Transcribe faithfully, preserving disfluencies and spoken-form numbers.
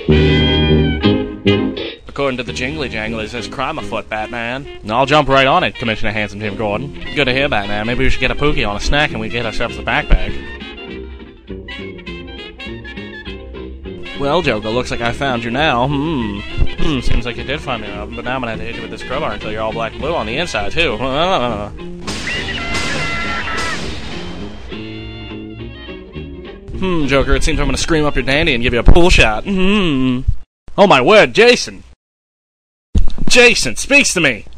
According to the Jingly Janglies, there's crime afoot, Batman. And I'll jump right on it, Commissioner Handsome Jim Gordon. Good to hear, Batman. Maybe we should get a Pookie on a snack and we get ourselves a backpack. Well, Joker, looks like I found you now. Hmm. Hmm, seems like you did find me, Robin, but now I'm gonna have to hit you with this crowbar until you're all black and blue on the inside, too. Hmm, Joker, it seems I'm gonna scream up your dandy and give you a pool shot. Hmm. Oh my word, Jason! Jason, speaks to me!